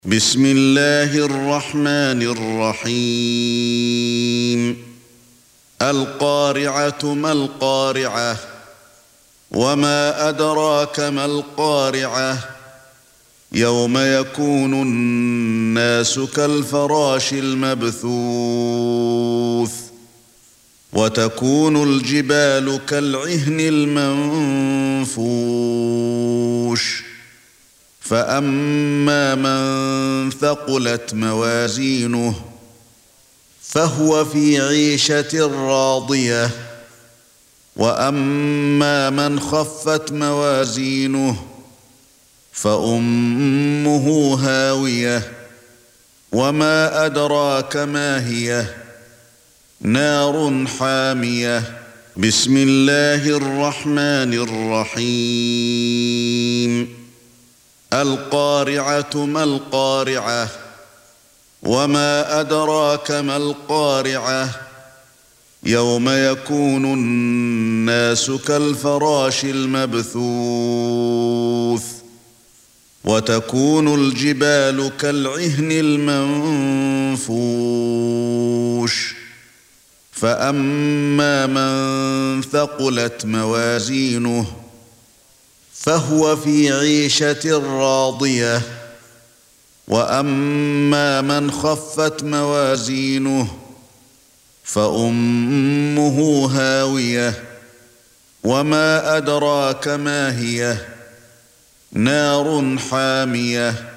بسم الله الرحمن الرحيم القارعة ما القارعة وما أدراك ما القارعة يوم يكون الناس كالفراش المبثوث وتكون الجبال كالعهن المنفوش فأما من ثقلت موازينه فهو في عيشة راضية وأما من خفت موازينه فأمه هاوية وما أدراك ما هي نار حامية بسم الله الرحمن الرحيم القارعة ما القارعة وما أدراك ما القارعة يوم يكون الناس كالفراش المبثوث وتكون الجبال كالعهن المنفوش فأما من ثقلت موازينه فهو في عيشة راضية وأما من خفت موازينه فأمه هاوية وما أدراك ما هي نار حامية